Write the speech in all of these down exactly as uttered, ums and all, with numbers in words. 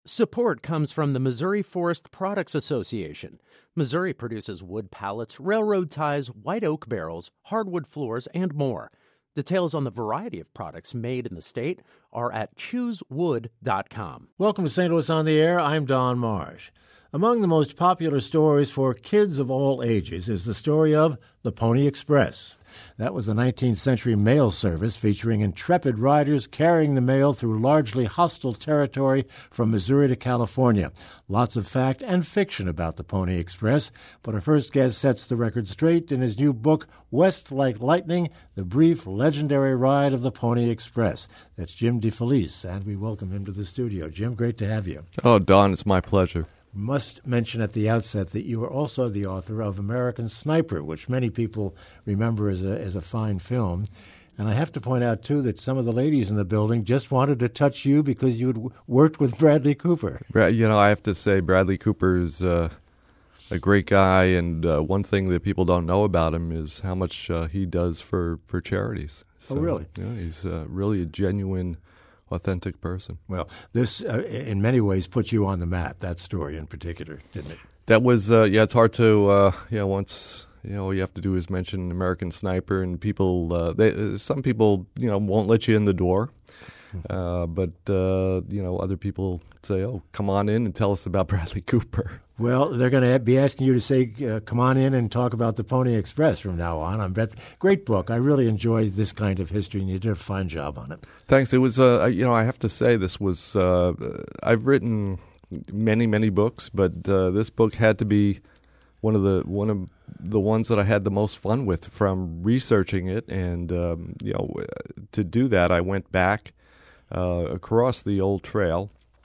Support comes from the Missouri Forest Products Association. Missouri produces wood pallets, railroad ties, white oak barrels, hardwood floors, and more. Details on the variety of products made in the state are at choose wood dot com. Welcome to Saint Louis on the Air. I'm Don Marsh. Among the most popular stories for kids of all ages is the story of the Pony Express. That was the nineteenth century mail service featuring intrepid riders carrying the mail through largely hostile territory from Missouri to California. Lots of fact and fiction about the Pony Express, but our first guest sets the record straight in his new book, West Like Lightning, The Brief Legendary Ride of the Pony Express. That's Jim DeFelice, and we welcome him to the studio. Jim, great to have you. Oh, Don, it's my pleasure. Must mention at the outset that you are also the author of American Sniper, which many people remember as a as a fine film. And I have to point out, too, that some of the ladies in the building just wanted to touch you because you had worked with Bradley Cooper. You know, I have to say Bradley Cooper's uh, a great guy, and uh, one thing that people don't know about him is how much uh, he does for, for charities. So, oh, really? You know, he's uh, really a genuine, authentic person. Well, this, uh, in many ways, put you on the map, that story in particular, didn't it? That was, uh, yeah, it's hard to, uh, you know, once, you know, all you have to do is mention American Sniper, and people, uh, they, some people, you know, won't let you in the door. Uh, but, uh, you know, other people say, oh, come on in and tell us about Bradley Cooper. Well, they're going to be asking you to say, uh, come on in and talk about the Pony Express from now on. I'm bet- Great book. I really enjoyed this kind of history, and you did a fine job on it. Thanks. It was, uh, you know, I have to say this was, uh, I've written many, many books, but uh, this book had to be one of the one of the ones that I had the most fun with from researching it. And, um, you know, to do that, I went back uh, across the old trail,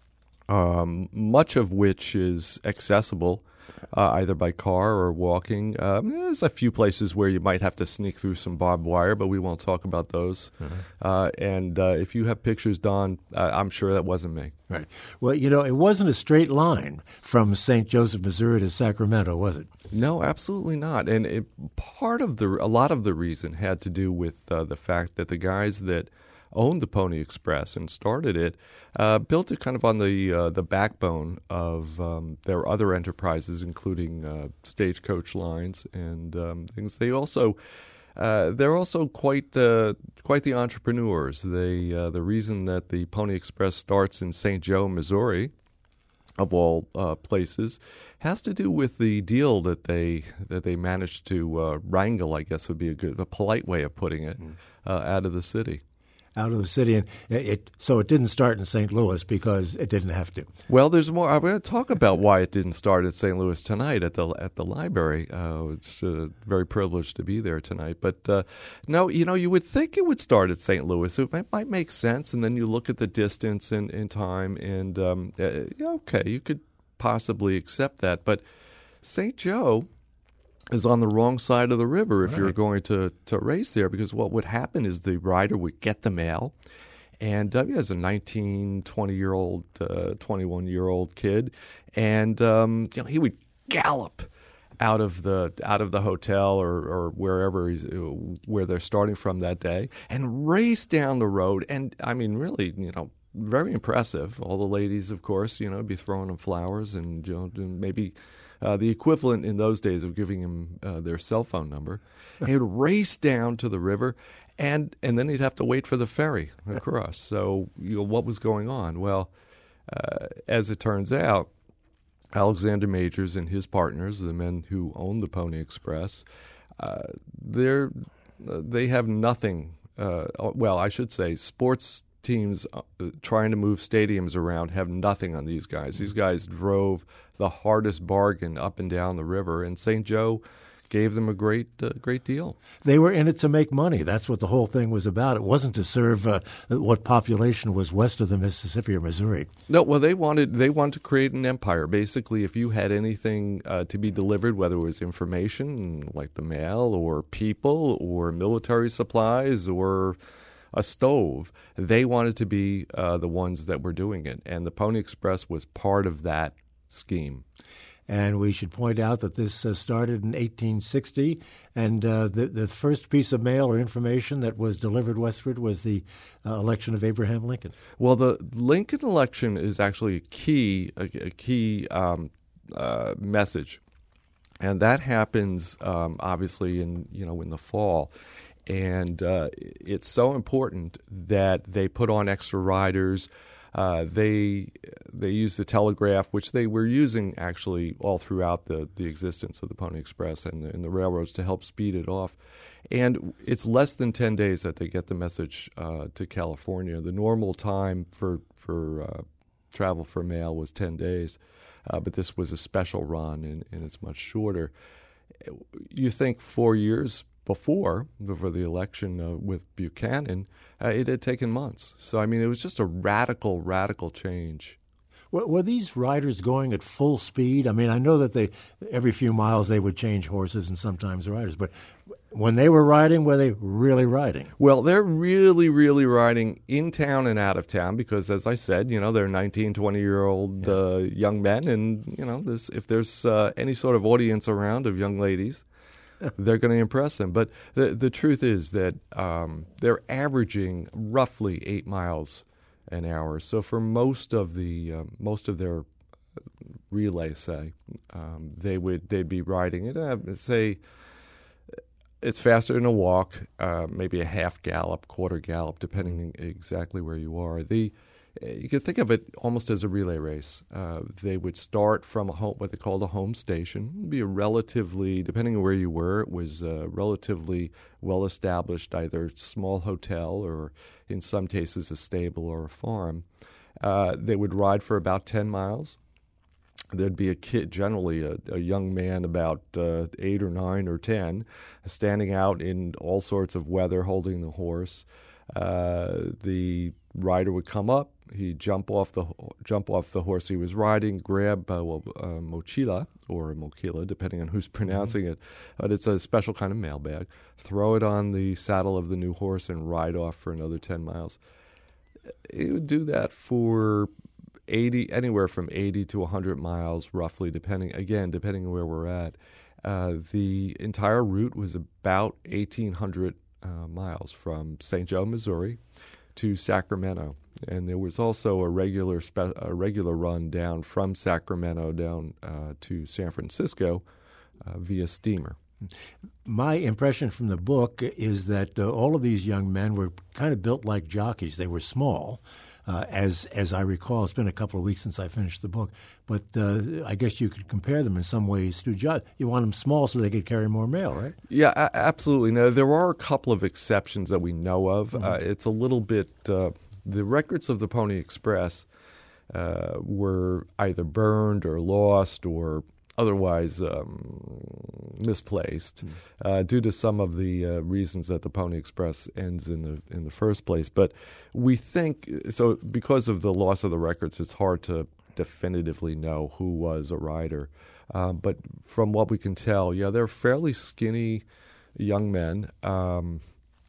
um, much of which is accessible uh, either by car or walking. Um, there's a few places where you might have to sneak through some barbed wire, but we won't talk about those. Mm-hmm. Uh, and uh, if you have pictures, Don, uh, I'm sure that wasn't me. Right. Well, you know, it wasn't a straight line from Saint Joseph, Missouri to Sacramento, was it? No, absolutely not. And it, part of the, a lot of the reason had to do with uh, the fact that the guys that owned the Pony Express and started it, uh, built it kind of on the uh, the backbone of um, their other enterprises, including uh, stagecoach lines and um, things. They also uh, they're also quite the quite the entrepreneurs. They uh, the reason that the Pony Express starts in Saint Joe, Missouri, of all uh, places, has to do with the deal that they that they managed to uh, wrangle, I guess would be a good a polite way of putting it, mm. uh, out of the city. Out of the city, and it, it so it didn't start in Saint Louis because it didn't have to. Well, there's more. I'm going to talk about why it didn't start at Saint Louis tonight at the at the library. Uh, it's uh, very privileged to be there tonight. But uh, no, you know, you would think it would start at Saint Louis. It might, might make sense, and then you look at the distance and, and time, and um, uh, okay, you could possibly accept that. But Saint Joe is on the wrong side of the river if right. you're going to, to race there, because what would happen is the rider would get the mail, and uh, as a nineteen, twenty-year-old, uh, twenty-one-year-old kid, and um, you know, he would gallop out of the out of the hotel or, or wherever he's, where they're starting from that day, and race down the road. And I mean, really, you know, very impressive. All the ladies, of course, you know, be throwing him flowers and, you know, maybe Uh, the equivalent in those days of giving him uh, their cell phone number. He would race down to the river, and and then he'd have to wait for the ferry across. So, you know, what was going on? Well, uh, as it turns out, Alexander Majors and his partners, the men who owned the Pony Express, uh, they're uh, they have nothing. Uh, well, I should say, sports teams uh, trying to move stadiums around have nothing on these guys. These guys drove the hardest bargain up and down the river, and Saint Joe gave them a great uh, great deal. They were in it to make money. That's what the whole thing was about. It wasn't to serve uh, what population was west of the Mississippi or Missouri. No, well, they wanted they wanted to create an empire. Basically, if you had anything uh, to be delivered, whether it was information like the mail or people or military supplies or a stove, they wanted to be uh, the ones that were doing it. And the Pony Express was part of that scheme. And we should point out that this uh, started in eighteen sixty, and uh, the, the first piece of mail or information that was delivered westward was the uh, election of Abraham Lincoln. Well, the Lincoln election is actually a key, a, a key um, uh, message, and that happens um, obviously in you know in the fall. And uh, it's so important that they put on extra riders. Uh, they they use the telegraph, which they were using actually all throughout the, the existence of the Pony Express and the, and the railroads to help speed it off. And it's less than ten days that they get the message uh, to California. The normal time for for uh, travel for mail was ten days, uh, but this was a special run, and, and it's much shorter. You think four years before, before the election uh, with Buchanan, uh, it had taken months. So, I mean, it was just a radical, radical change. Were, were these riders going at full speed? I mean, I know that they every few miles they would change horses and sometimes riders, but when they were riding, were they really riding? Well, they're really, really riding in town and out of town because, as I said, you know, they're nineteen, twenty-year-old yeah. uh, young men, and, you know, there's, if there's uh, any sort of audience around of young ladies, they're going to impress them. But the the truth is that um, they're averaging roughly eight miles an hour. So for most of the uh, most of their relay, say, um, they would they'd be riding it. Uh, say it's faster than a walk, uh, maybe a half gallop, quarter gallop, depending exactly where you are. The You can think of it almost as a relay race. Uh, they would start from a home, what they called a home station. It would be a relatively, depending on where you were, it was a relatively well-established either small hotel or, in some cases, a stable or a farm. Uh, they would ride for about ten miles. There'd be a kid, generally a, a young man about uh, eight or nine or ten, standing out in all sorts of weather holding the horse. Uh, the rider would come up. He'd jump off the jump off the horse he was riding, grab uh, well, a mochila or a mochila, depending on who's pronouncing mm-hmm. it. But it's a special kind of mail bag. Throw it on the saddle of the new horse and ride off for another ten miles. He would do that for eighty, anywhere from eighty to one hundred miles, roughly, depending again depending on where we're at. Uh, the entire route was about eighteen hundred uh, miles from Saint Joe, Missouri, to Sacramento. And there was also a regular spe- a regular run down from Sacramento down uh, to San Francisco uh, via steamer. My impression from the book is that uh, all of these young men were kind of built like jockeys. They were small, uh, as as I recall. It's been a couple of weeks since I finished the book, but uh, I guess you could compare them in some ways to jockeys. You want them small so they could carry more mail, right? Yeah, a- absolutely. Now, there are a couple of exceptions that we know of. Mm-hmm. Uh, it's a little bit... Uh, The records of the Pony Express uh, were either burned or lost or otherwise um, misplaced mm. uh, due to some of the uh, reasons that the Pony Express ends in the in the first place. But we think so because of the loss of the records, it's hard to definitively know who was a rider. Um, but from what we can tell, yeah, they're fairly skinny young men, um,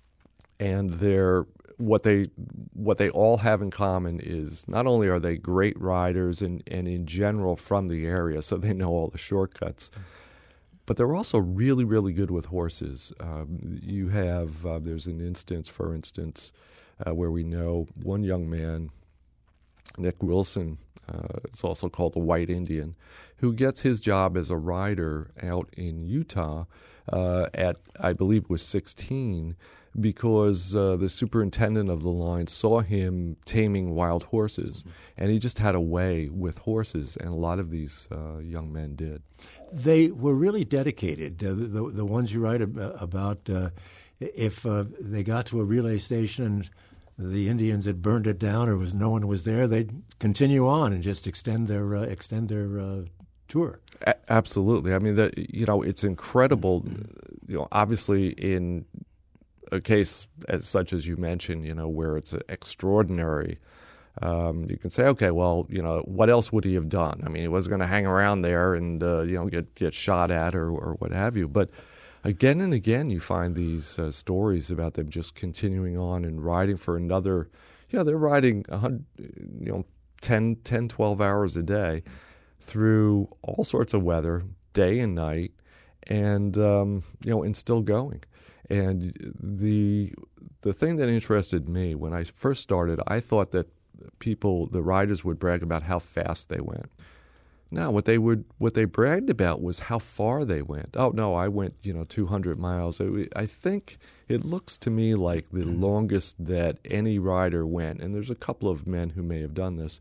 and they're What they what they all have in common is not only are they great riders and, and in general from the area, so they know all the shortcuts, but they're also really, really good with horses. Um, you have, uh, there's an instance, for instance, uh, where we know one young man, Nick Wilson, uh, it's also called the White Indian, who gets his job as a rider out in Utah uh, at, I believe it was sixteen, because uh, the superintendent of the line saw him taming wild horses, mm-hmm. and he just had a way with horses, and a lot of these uh, young men did. They were really dedicated. Uh, the, the the ones you write about, uh, if uh, they got to a relay station and the Indians had burned it down or was no one was there, they'd continue on and just extend their uh, extend their uh, tour. A- absolutely. I mean, the, you know, it's incredible. You know, obviously in a case as such as you mentioned, you know, where it's extraordinary, um, you can say, okay, well, you know, what else would he have done? I mean, he wasn't going to hang around there and, uh, you know, get, get shot at or, or what have you. But again and again, you find these uh, stories about them just continuing on and riding for another, you know, they're riding, one hundred, you know, ten, ten, twelve hours a day. through all sorts of weather, day and night, and um, you know, and still going. And the the thing that interested me when I first started, I thought that people, the riders, would brag about how fast they went. No, what they would what they bragged about was how far they went. Oh no, I went you know two hundred miles. I think it looks to me like the longest that any rider went, and there's a couple of men who may have done this,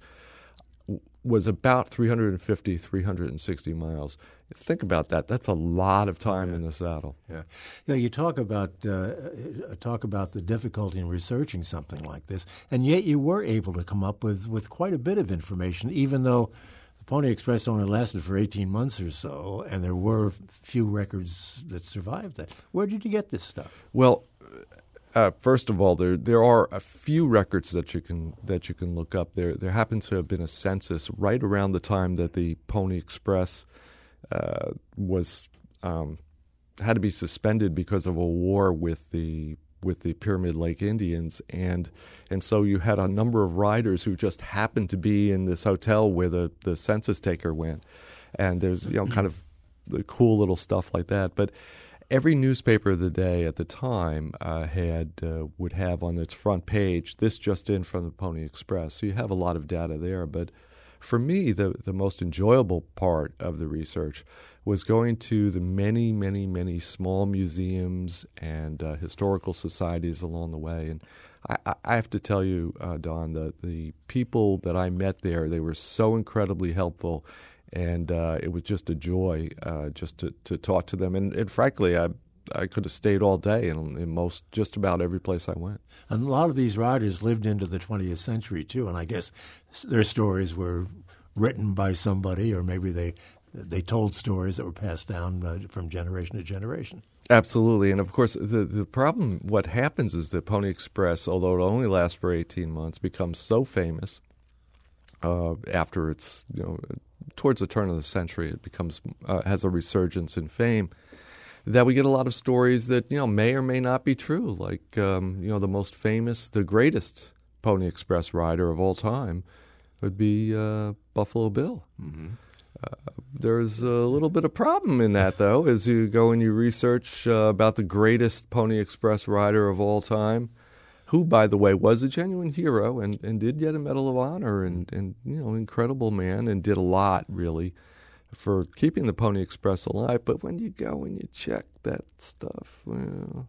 was about three hundred fifty, three hundred sixty miles. Think about that. That's a lot of time yeah. in the saddle. Yeah, you know, you talk about uh, talk about the difficulty in researching something like this, and yet you were able to come up with, with quite a bit of information, even though the Pony Express only lasted for eighteen months or so, and there were few records that survived that. Where did you get this stuff? Well, Uh, first of all, there there are a few records that you can that you can look up. There there happens to have been a census right around the time that the Pony Express uh, was um, had to be suspended because of a war with the with the Pyramid Lake Indians, and and so you had a number of riders who just happened to be in this hotel where the, the census taker went, and there's you know kind of the cool little stuff like that, but. Every newspaper of the day at the time uh, had uh, would have on its front page, this just in from the Pony Express. So you have a lot of data there. But for me, the, the most enjoyable part of the research was going to the many, many, many small museums and uh, historical societies along the way. And I, I have to tell you, uh, Don, that the people that I met there, they were so incredibly helpful. And uh, it was just a joy uh, just to, to talk to them. And, and frankly, I I could have stayed all day in, in most, just about every place I went. And a lot of these riders lived into the twentieth century, too. And I guess their stories were written by somebody, or maybe they they told stories that were passed down uh, from generation to generation. Absolutely. And, of course, the, the problem, what happens is that Pony Express, although it only lasts for eighteen months, becomes so famous uh, after it's, you know, towards the turn of the century, it becomes uh, has a resurgence in fame, that we get a lot of stories that you know may or may not be true. Like um, you know, the most famous, the greatest Pony Express rider of all time would be uh, Buffalo Bill. Mm-hmm. Uh, there's a little bit of problem in that, though, as you go and you research uh, about the greatest Pony Express rider of all time, who, by the way, was a genuine hero and, and did get a Medal of Honor and, and, you know, incredible man and did a lot, really, for keeping the Pony Express alive. But when you go and you check that stuff, well,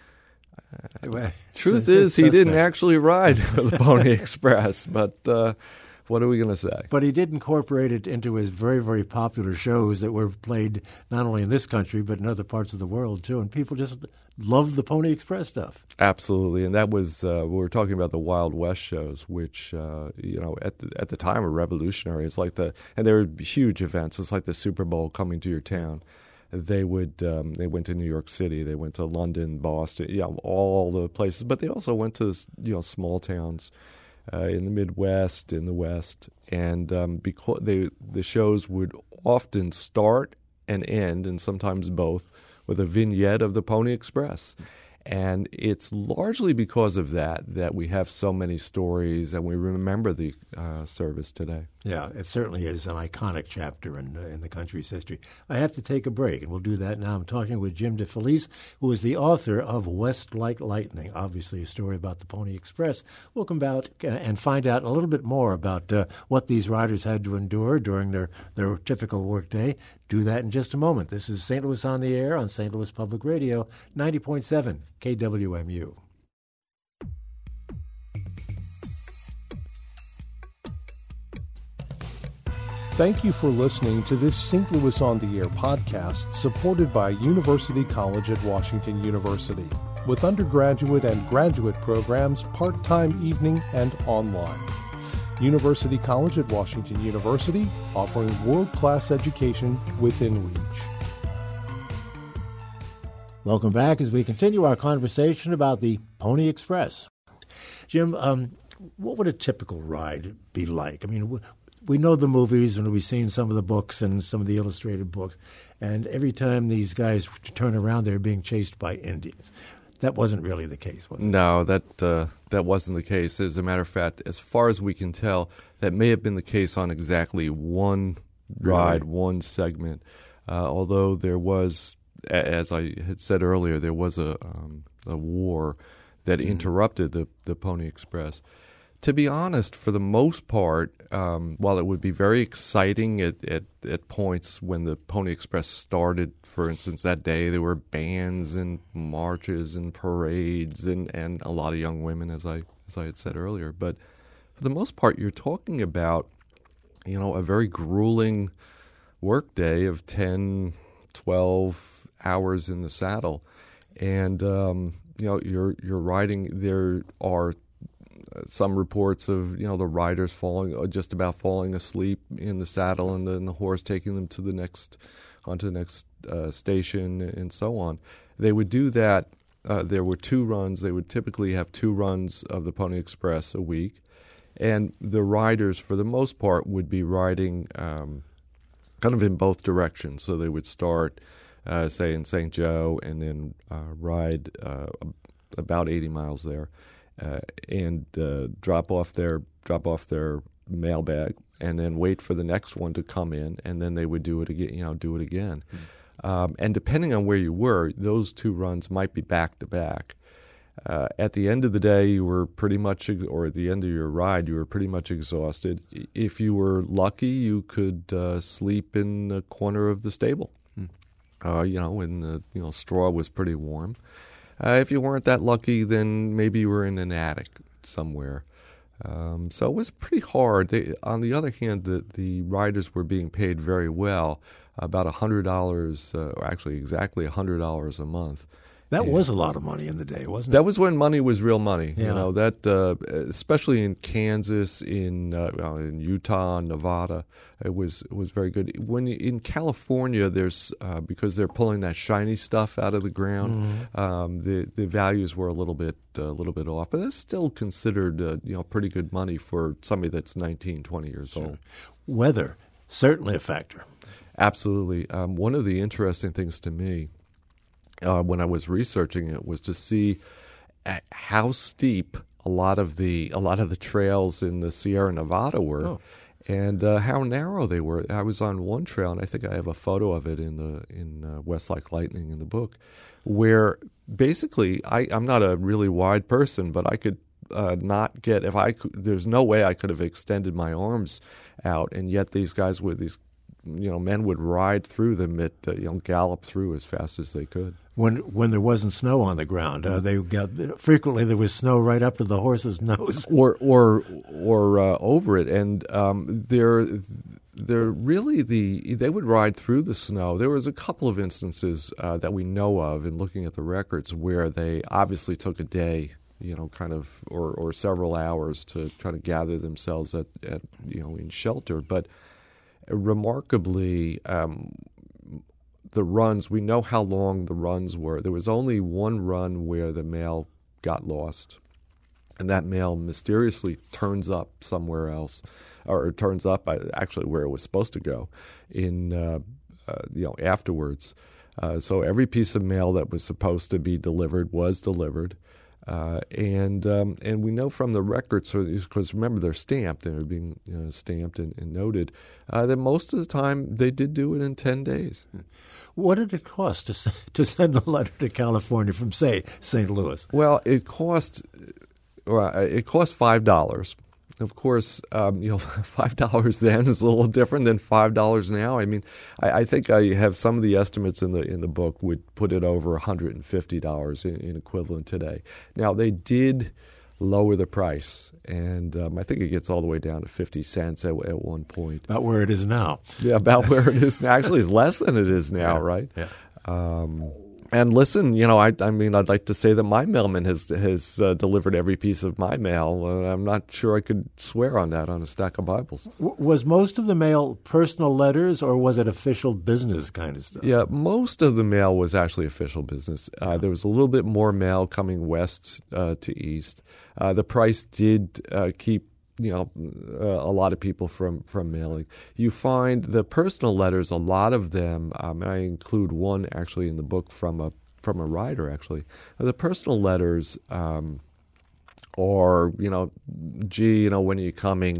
uh, well truth is he didn't actually ride the Pony Express, but uh, what are we going to say? But he did incorporate it into his very, very popular shows that were played not only in this country but in other parts of the world, too, and people just loved the Pony Express stuff. Absolutely, and that was uh, we were talking about the Wild West shows, which uh, you know at the at the time were revolutionary. It's like the and they were huge events. It's like the Super Bowl coming to your town. They would um, they went to New York City, they went to London, Boston, yeah, all the places. But they also went to you know small towns uh, in the Midwest, in the West, and um, because they the shows would often start and end, and sometimes both, with a vignette of the Pony Express. And it's largely because of that that we have so many stories and we remember the uh, service today. Yeah, it certainly is an iconic chapter in, uh, in the country's history. I have to take a break, and we'll do that now. I'm talking with Jim DeFelice, who is the author of West Like Lightning, obviously a story about the Pony Express. We'll come out and find out a little bit more about uh, what these riders had to endure during their, their typical workday. Do that in just a moment. This is Saint Louis on the Air on Saint Louis Public Radio, ninety point seven K W M U. Thank you for listening to this Saint Louis on the Air podcast supported by University College at Washington University, with undergraduate and graduate programs part-time, evening, and online. University College at Washington University, offering world-class education within reach. Welcome back as we continue our conversation about the Pony Express. Jim, um, what would a typical ride be like? I mean, we know the movies and we've seen some of the books and some of the illustrated books, and every time these guys turn around, they're being chased by Indians. That wasn't really the case, was it? No, that uh, that wasn't the case. As a matter of fact, as far as we can tell, that may have been the case on exactly one ride, Really? one segment. Uh, although there was, a- as I had said earlier, there was a um, a war that Mm-hmm. interrupted the, the Pony Express. To be honest, for the most part, um, while it would be very exciting at, at, at points when the Pony Express started, for instance, that day, there were bands and marches and parades and, and a lot of young women, as I as I had said earlier. But for the most part, you're talking about, you know, a very grueling work day of ten, twelve hours in the saddle. And, um, you know, you're you're riding, there are some reports of, you know, the riders falling, just about falling asleep in the saddle, and then the horse taking them to the next, onto the next uh, station, and so on. They would do that. Uh, there were two runs. They would typically have two runs of the Pony Express a week, and the riders, for the most part, would be riding um, kind of in both directions. So they would start, uh, say, in Saint Joe, and then uh, ride uh, about eighty miles there. Uh, and uh, drop off their drop off their mailbag, and then wait for the next one to come in, and then they would do it again. You know, do it again. Mm-hmm. Um, and depending on where you were, those two runs might be back to back. Uh, at the end of the day, you were pretty much, or at the end of your ride, you were pretty much exhausted. If you were lucky, you could uh, sleep in the corner of the stable. Mm. Uh, you know, when the you know straw was pretty warm. Uh, if you weren't that lucky, then maybe you were in an attic somewhere. Um, so it was pretty hard. They, on the other hand, the, the riders were being paid very well, about one hundred dollars, uh, or actually exactly one hundred dollars a month. That and was a lot of money in the day, wasn't it? That was when money was real money. Yeah. You know, that uh, especially in Kansas, in uh, well, in Utah, Nevada, it was it was very good. When you, in California, there's uh, because they're pulling that shiny stuff out of the ground, mm-hmm. um, the the values were a little bit a uh, little bit off, but that's still considered uh, you know pretty good money for somebody that's nineteen, twenty years Sure. old. Weather, certainly a factor. Absolutely. Um, one of the interesting things to me uh, when I was researching it was to see how steep a lot of the a lot of the trails in the Sierra Nevada were, oh. and uh, how narrow they were. I was on one trail, and I think I have a photo of it in the in uh, West Like Lightning in the book, where basically I, I'm not a really wide person, but I could uh, not get if I could, there's no way I could have extended my arms out, and yet these guys would these you know men would ride through them at uh, you know gallop through as fast as they could. When when there wasn't snow on the ground, uh, they got frequently there was snow right up to the horse's nose, or or or uh, over it, and um, they're they're really the they would ride through the snow. There was a couple of instances uh, that we know of in looking at the records where they obviously took a day, you know, kind of or or several hours to try to gather themselves at, at you know in shelter, but remarkably. Um, The runs, we know how long the runs were. There was only one run where the mail got lost, and that mail mysteriously turns up somewhere else, or turns up actually where it was supposed to go, in uh, uh, you know afterwards. Uh, so every piece of mail that was supposed to be delivered was delivered, uh, and um, and we know from the records, because remember they're stamped, they're being you know, stamped and, and noted, uh, that most of the time they did do it in ten days. What did it cost to to send a letter to California from, say, Saint Louis? Well, it cost well, it cost five dollars. Of course, um, you know, five dollars then is a little different than five dollars now. I mean, I, I think I have some of the estimates in the in the book would put it over one hundred and fifty dollars in, in equivalent today. Now they did lower the price, and um, I think it gets all the way down to fifty cents at, at one point. About where it is now. Yeah, about where it is now. Actually, it's less than it is now, yeah. right? Yeah. Um, and listen, you know, I, I mean, I'd like to say that my mailman has has uh, delivered every piece of my mail. Uh, I'm not sure I could swear on that on a stack of Bibles. W- was most of the mail personal letters, or was it official business kind of stuff? Yeah, most of the mail was actually official business. Uh, yeah. There was a little bit more mail coming west uh, to east. Uh, the price did uh, keep you know uh, a lot of people from, from mailing. You find the personal letters, a lot of them, um, and I include one actually in the book from a from a writer actually. The personal letters um, are, you know, gee, you know, when are you coming?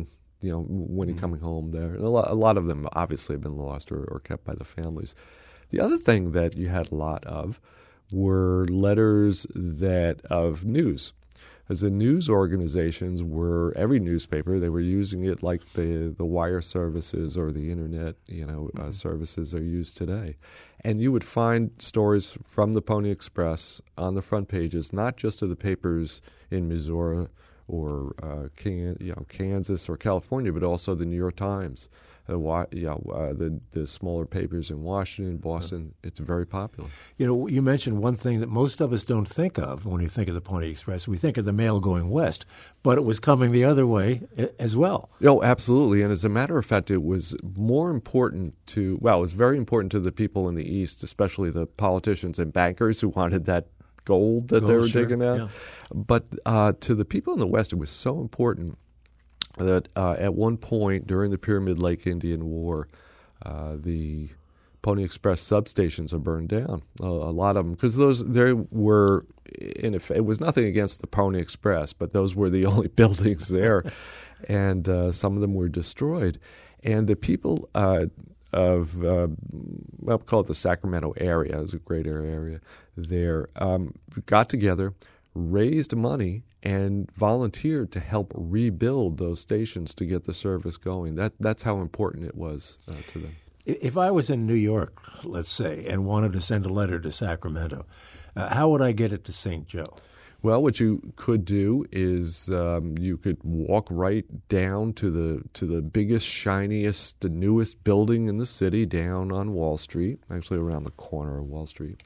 you know, when you're coming home there. And a lot, a lot of them obviously have been lost or, or kept by the families. The other thing that you had a lot of were letters that of news. As the news organizations were, every newspaper, they were using it like the, the wire services or the internet, you know, uh, services are used today. And you would find stories from the Pony Express on the front pages, not just of the papers in Missouri or uh, Can, you know, Kansas or California, but also the New York Times. Uh, you know, uh, the the smaller papers in Washington, Boston, it's very popular. You know, you mentioned one thing that most of us don't think of when we think of the Pony Express. We think of the mail going west, but it was coming the other way as well. Oh, absolutely. And as a matter of fact, it was more important to, well, it was very important to the people in the East, especially the politicians and bankers who wanted that gold that gold, they were sure, digging out. Yeah. But uh, to the people in the West, it was so important that uh, at one point during the Pyramid Lake Indian War, uh, the Pony Express substations are burned down. Uh, a lot of them, because those there were, in effect, it was nothing against the Pony Express, but those were the only buildings there, and uh, some of them were destroyed. And the people uh, of, uh, well, call it the Sacramento area, it was a greater area there, um, got together, raised money, and volunteered to help rebuild those stations to get the service going. That That's how important it was uh, to them. If I was in New York, let's say, and wanted to send a letter to Sacramento, uh, how would I get it to Saint Joe? Well, what you could do is um, you could walk right down to the to the biggest, shiniest, the newest building in the city down on Wall Street, actually around the corner of Wall Street.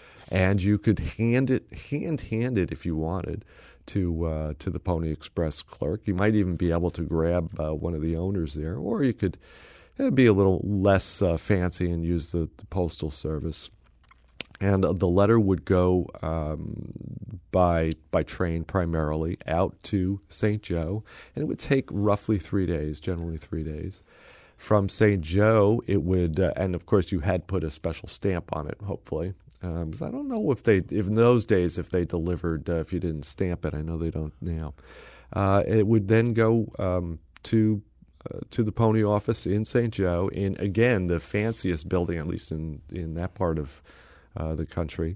And you could hand it, hand-hand it if you wanted, to uh, to the Pony Express clerk. You might even be able to grab uh, one of the owners there, or you could uh, be a little less uh, fancy and use the, the postal service. And uh, the letter would go um, by by train primarily out to Saint Joe, and it would take roughly three days, generally three days. From Saint Joe, it would, uh, and of course you had put a special stamp on it, hopefully. Because um, I don't know if they, if in those days, if they delivered, uh, if you didn't stamp it. I know they don't now. Uh, it would then go um, to uh, to the Pony office in Saint Joe, in, again, the fanciest building, at least in, in that part of uh, the country,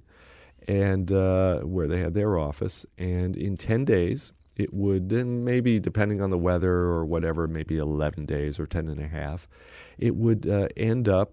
and uh, where they had their office. And in ten days, it would, and maybe depending on the weather or whatever, maybe eleven days or ten and a half, it would uh, end up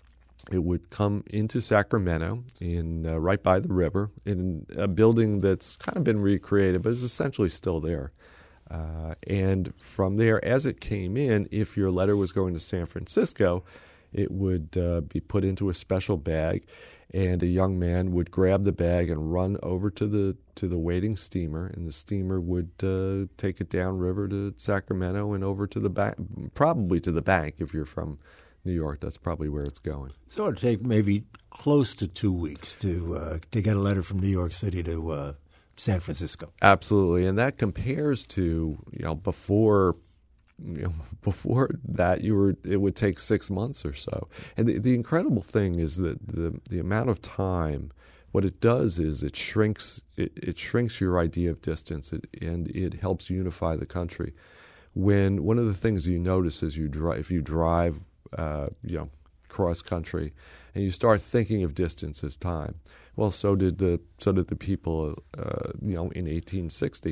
It would come into Sacramento, in uh, right by the river, in a building that's kind of been recreated, but is essentially still there. Uh, and from there, as it came in, if your letter was going to San Francisco, it would uh, be put into a special bag, and a young man would grab the bag and run over to the to the waiting steamer, and the steamer would uh, take it downriver to Sacramento and over to the bank, probably to the bank if you're from New York. That's probably where it's going. So it would take maybe close to two weeks to uh, to get a letter from New York City to uh, San Francisco. Absolutely, and that compares to, you know, before you know, before that you were it would take six months or so. And the, the incredible thing is that the the amount of time, what it does is it shrinks it, it shrinks your idea of distance, it, and it helps unify the country. When one of the things you notice is you drive if you drive Uh, you know, cross country, and you start thinking of distance as time. Well, so did the so did the people, uh, you know, in eighteen sixty,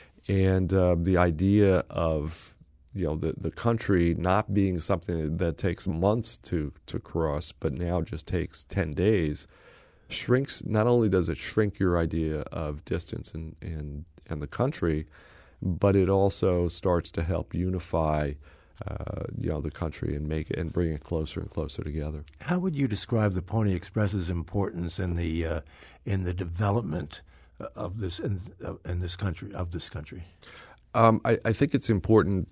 and uh, the idea of you know the the country not being something that takes months to to cross, but now just takes ten days, shrinks. Not only does it shrink your idea of distance and and and the country, but it also starts to help unify Uh, you know, the country and make it and bring it closer and closer together. How would you describe the Pony Express's importance in the uh, in the development of this in, uh, in this country of this country? Um, I, I think it's important,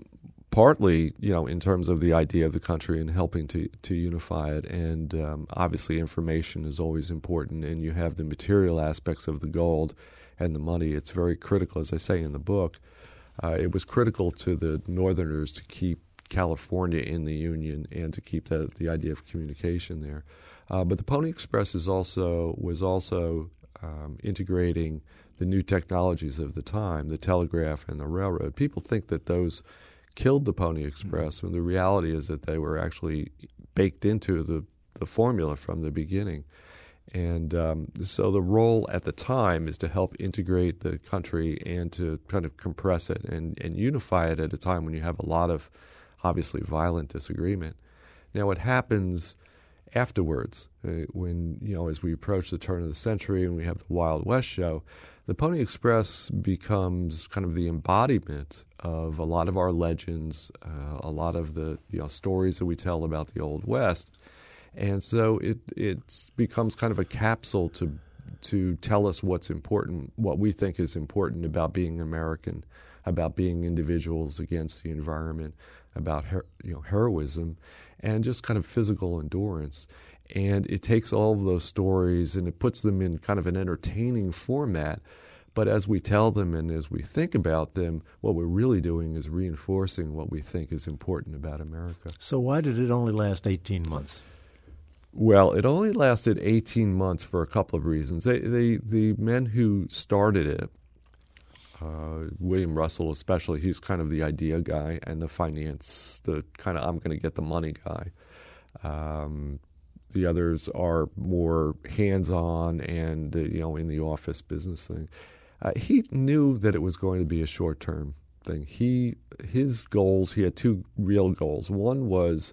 partly, you know, in terms of the idea of the country and helping to to unify it. And um, obviously, information is always important. And you have the material aspects of the gold and the money. It's very critical, as I say in the book. Uh, it was critical to the Northerners to keep California in the Union and to keep the, the idea of communication there. Uh, but the Pony Express is also was also um, integrating the new technologies of the time, the telegraph and the railroad. People think that those killed the Pony Express, when the reality is that they were actually baked into the, the formula from the beginning. And um, so the role at the time is to help integrate the country and to kind of compress it and, and unify it at a time when you have a lot of, obviously, violent disagreement. Now, what happens afterwards, uh, when, you know, as we approach the turn of the century and we have the Wild West show, the Pony Express becomes kind of the embodiment of a lot of our legends, uh, a lot of the, you know, stories that we tell about the Old West. And so it it becomes kind of a capsule to to tell us what's important, what we think is important about being American, about being individuals against the environment, about her, you know heroism, and just kind of physical endurance. And it takes all of those stories and it puts them in kind of an entertaining format. But as we tell them and as we think about them, what we're really doing is reinforcing what we think is important about America. So why did it only last eighteen months? Well, it only lasted eighteen months for a couple of reasons. They, they, the men who started it, uh, William Russell especially, he's kind of the idea guy and the finance, the kind of I'm going to get the money guy. Um, the others are more hands-on and, uh, you know, in the office business thing. Uh, he knew that it was going to be a short-term thing. He his goals, he had two real goals. One was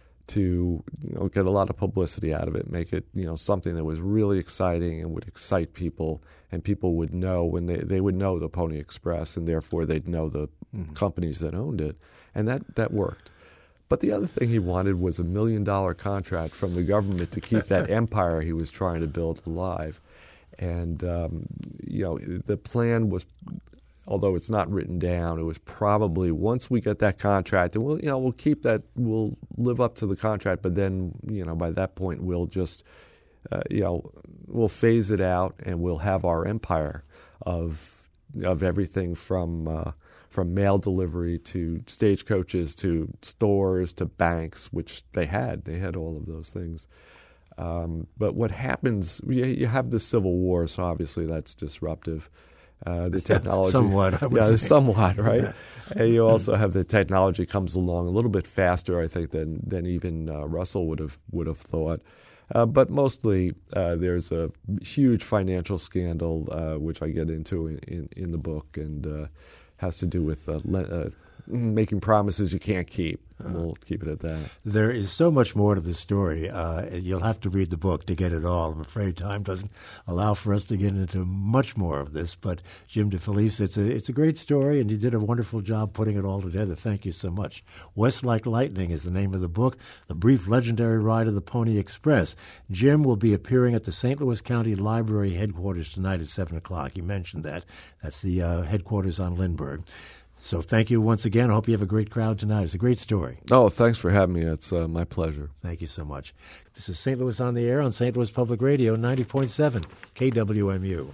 to, you know, get a lot of publicity out of it, make it, you know, something that was really exciting and would excite people, and people would know when they, they would know the Pony Express, and therefore they'd know the mm-hmm. companies that owned it, and that, that worked. But the other thing he wanted was a million dollar contract from the government to keep that empire he was trying to build alive. And, um, you know, the plan was, although it's not written down, it was probably once we get that contract, and we'll, you know, we'll keep that, we'll live up to the contract, but then, you know, by that point we'll just, uh, you know, we'll phase it out and we'll have our empire of of everything from uh, from mail delivery to stagecoaches to stores to banks, which they had. They had all of those things. Um, but what happens, you, you have the Civil War, so obviously that's disruptive. Uh, the technology, somewhat, I would yeah, think. somewhat, right? Yeah. And you also have the technology comes along a little bit faster, I think, than than even uh, Russell would have would have thought. Uh, but mostly, uh, there's a huge financial scandal, uh, which I get into in, in, in the book, and uh, has to do with uh, le- uh, making promises you can't keep. Uh-huh. We'll keep it at that. There is so much more to the story. Uh, you'll have to read the book to get it all. I'm afraid time doesn't allow for us to get into much more of this. But Jim DeFelice, it's a it's a great story, and you did a wonderful job putting it all together. Thank you so much. West Like Lightning is the name of the book, The Brief Legendary Ride of the Pony Express. Jim will be appearing at the Saint Louis County Library headquarters tonight at seven o'clock. You mentioned that. That's the uh, headquarters on Lindbergh. So thank you once again. I hope you have a great crowd tonight. It's a great story. Oh, thanks for having me. It's uh, my pleasure. Thank you so much. This is Saint Louis on the Air on Saint Louis Public Radio, ninety point seven K W M U.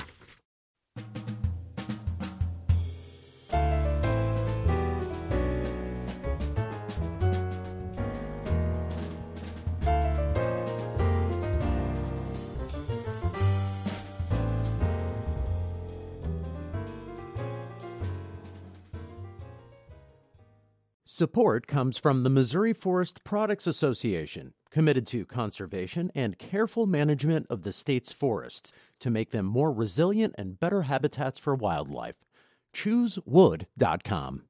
Support comes from the Missouri Forest Products Association, committed to conservation and careful management of the state's forests to make them more resilient and better habitats for wildlife. choose wood dot com.